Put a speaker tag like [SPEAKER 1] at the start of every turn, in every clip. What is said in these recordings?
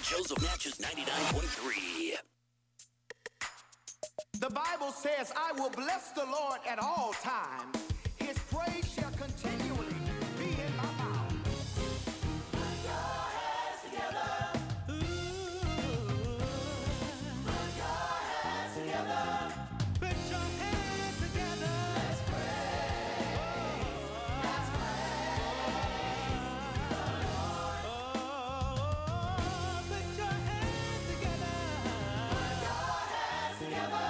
[SPEAKER 1] shows of Natchez 99.3.
[SPEAKER 2] The Bible says, I will bless the Lord at all times. His praise shall continually be in my mouth. Put your hands together. Put your hands together. Put your hands together. Let's pray. Let's pray. The Lord. Put your hands together. Put your hands together.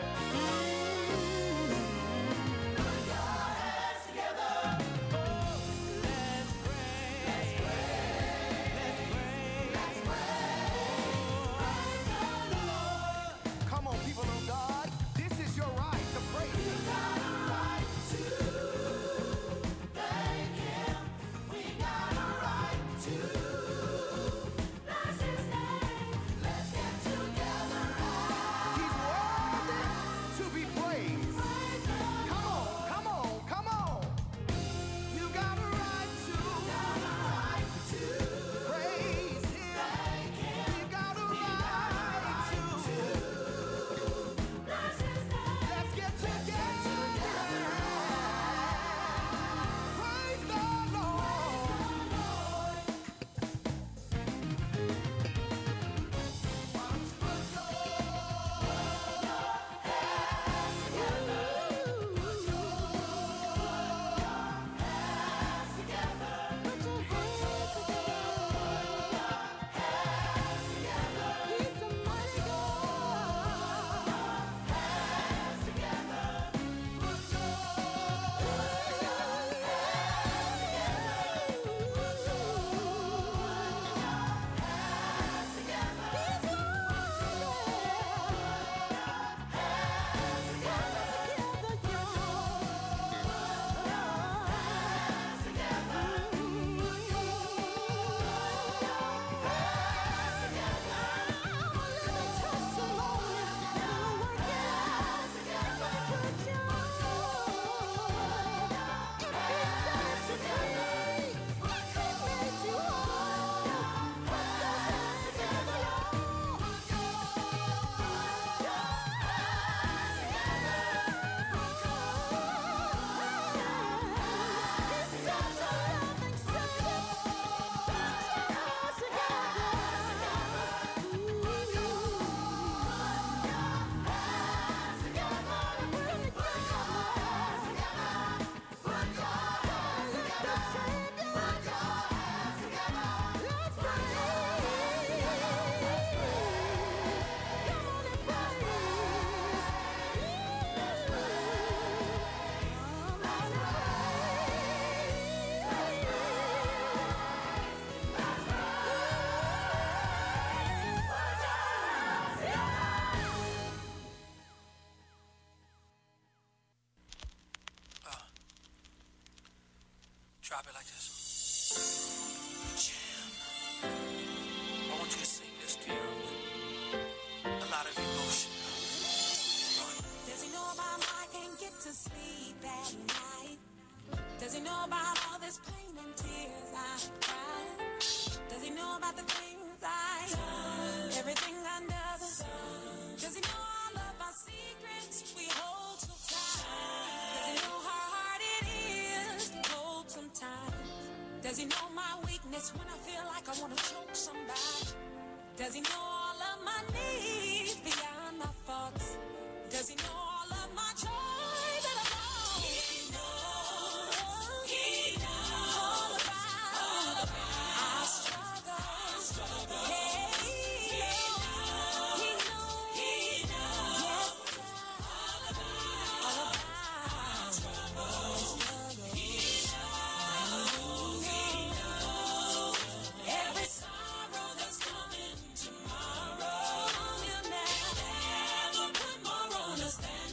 [SPEAKER 3] Drop it like this. Jam. I want you to sing this, dear, with a lot of emotion.
[SPEAKER 4] Does he know about I can't get to sleep at night? Does he know about all this pain and tears I cry? Does he know about the things I done? Everything under the sun. Does he know all of our secrets we hold so tight? Does he know how hard it is to hold sometimes? Does he know my weakness when I feel like I want to choke somebody? Does he know all of my needs beyond my thoughts? Does he know all of my joy that I'm on? He knows. He knows all about our struggle. Hey, he knows. He knows. He knows. Yes, all about our struggle. He knows. He knows every sorrow that's coming tomorrow. You'll never put more on us than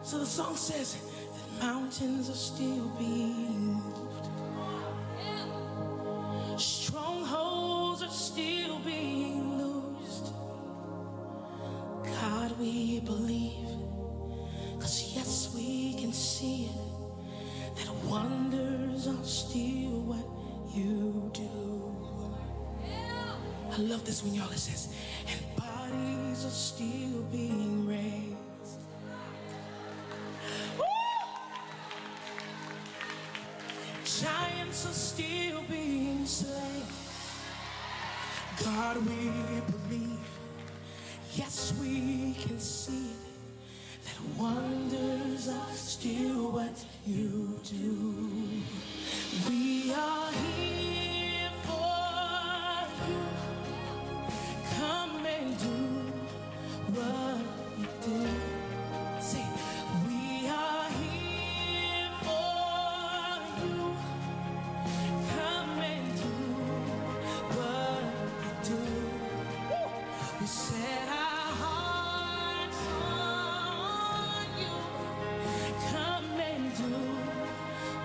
[SPEAKER 5] So the song says that mountains are still being moved. Strongholds are still being loosed. God, we believe, 'cause yes, we can see it, that wonders are still what you do. I love this when y'all, it says, and bodies are still being raised. Giants are still being slain. God, we believe. Yes, we can see that wonders are still what you do. We are here for you. Come and do what you do. Say, we are here for you. Come and do what you do. We set our hearts on you. Come and do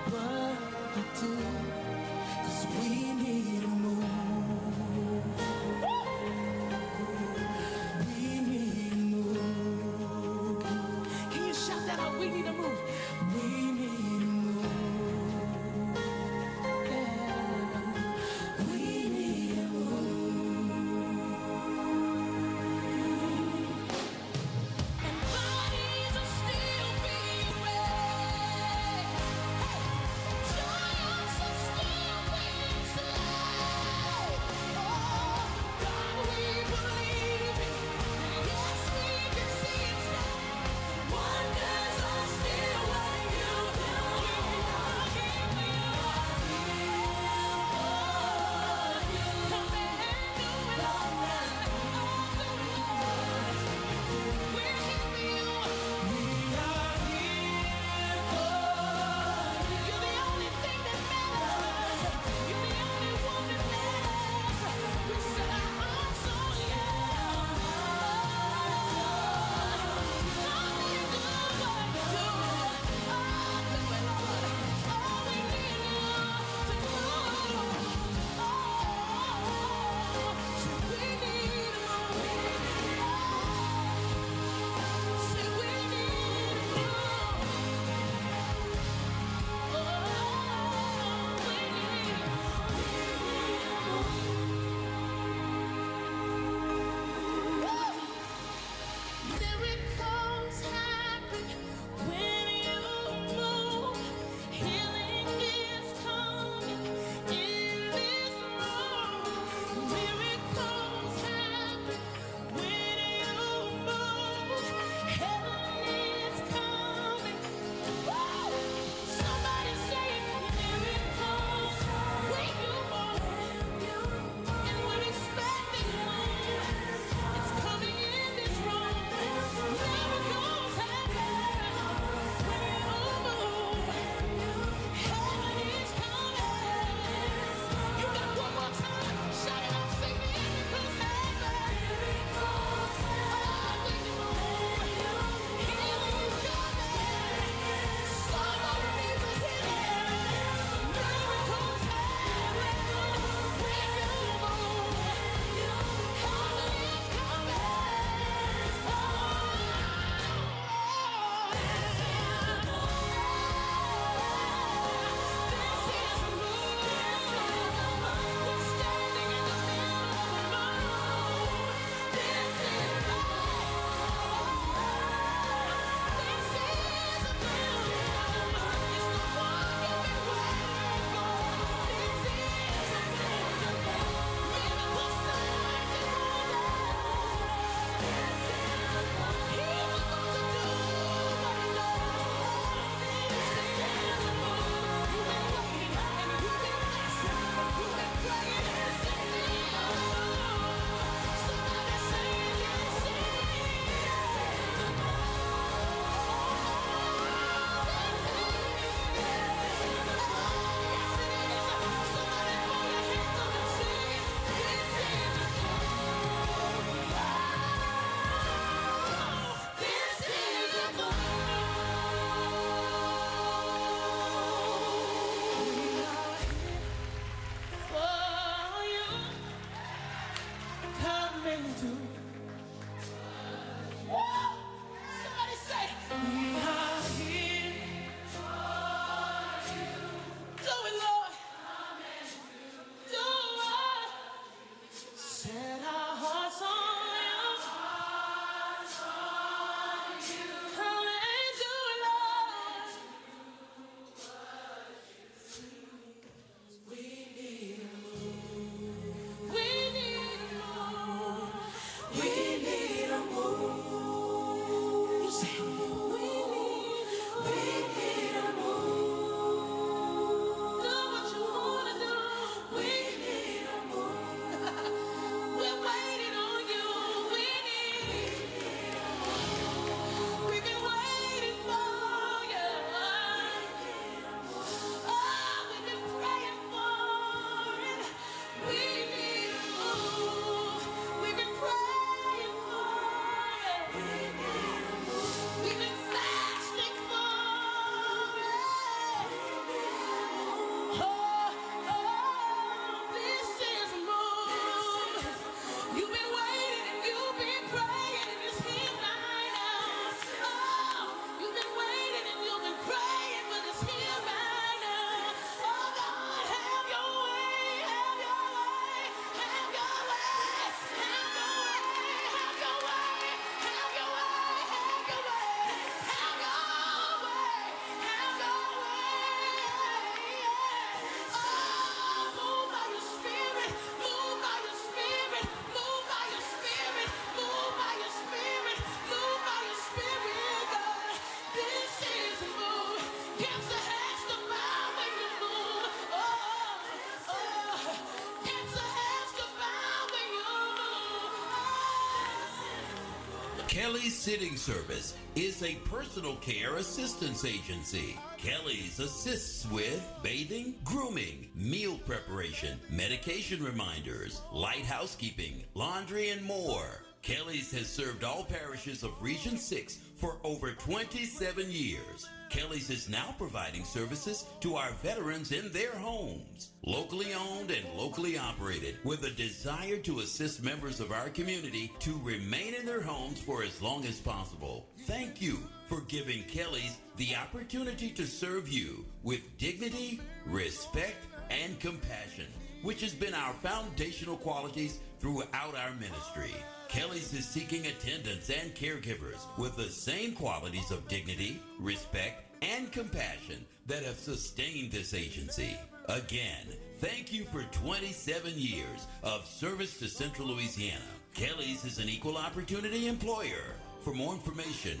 [SPEAKER 6] Kelly's Sitting Service is a personal care assistance agency. Kelly's assists with bathing, grooming, meal preparation, medication reminders, light housekeeping, laundry, and more. Kelly's has served all parishes of Region 6 for over 27 years. Kelly's is now providing services to our veterans in their homes. Locally owned and locally operated, with a desire to assist members of our community to remain in their homes for as long as possible. Thank you for giving Kelly's the opportunity to serve you with dignity, respect, and compassion, which has been our foundational qualities throughout our ministry. Kelly's is seeking attendants and caregivers with the same qualities of dignity, respect, and compassion that have sustained this agency. Again, thank you for 27 years of service to Central Louisiana. Kelly's is an equal opportunity employer. For more information,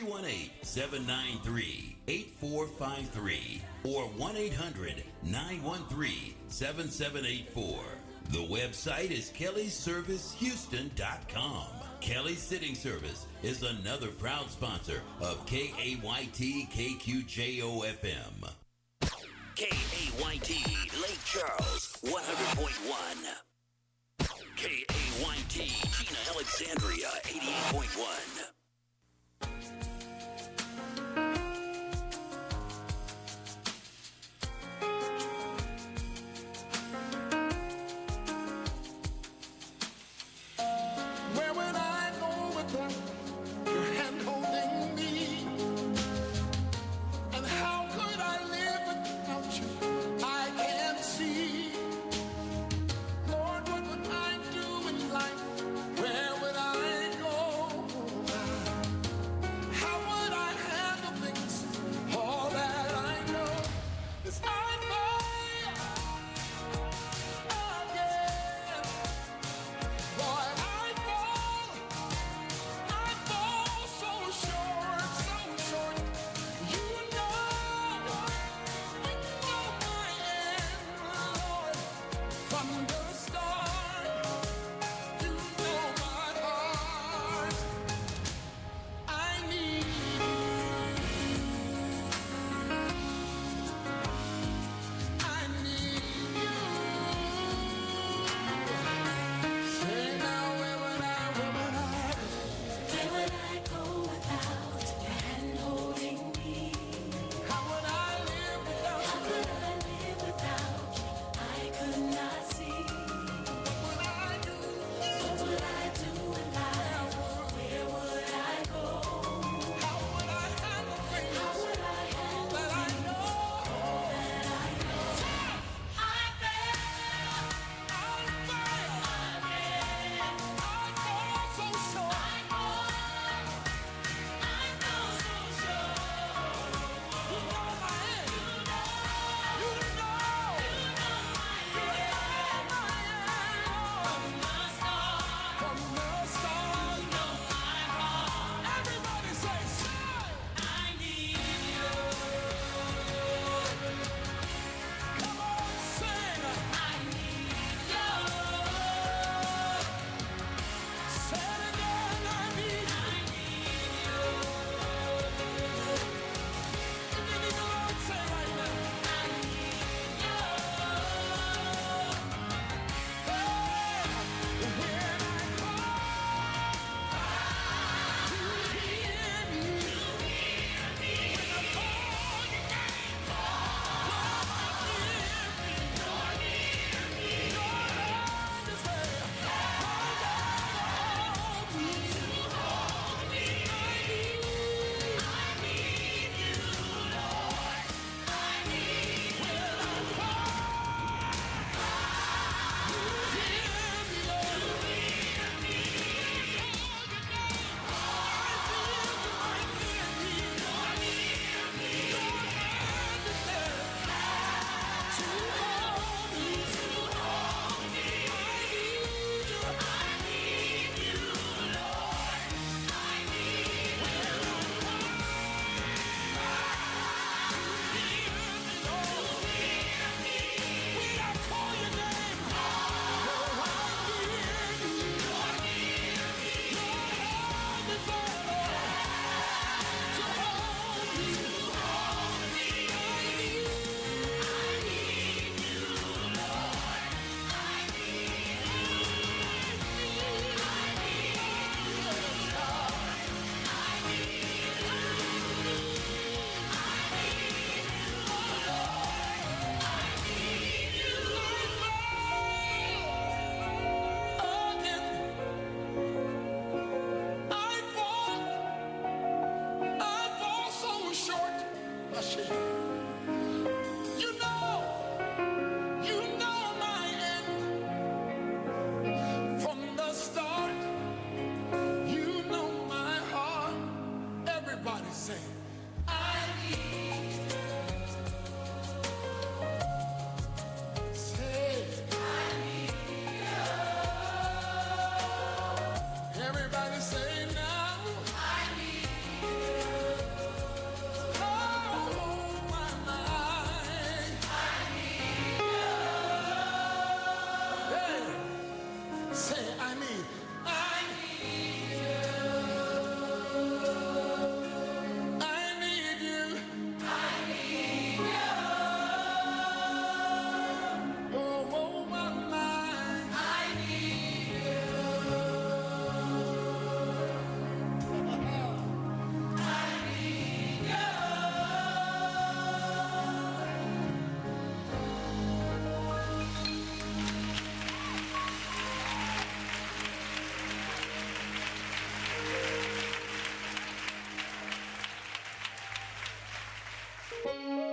[SPEAKER 6] 318-793-8453 or 1-800-913-7784. The website is kellysservicehouston.com. Kelly's Sitting Service is another proud sponsor of KAYT KQJO-FM.
[SPEAKER 1] KAYT Lake Charles, 100.1. KAYT Gina Alexandria, 88.1.
[SPEAKER 2] Where would I go without your hand holding me? And how could I live without you? I can't see. Lord, what would I do in life? Where would I go now?
[SPEAKER 7] Thank you.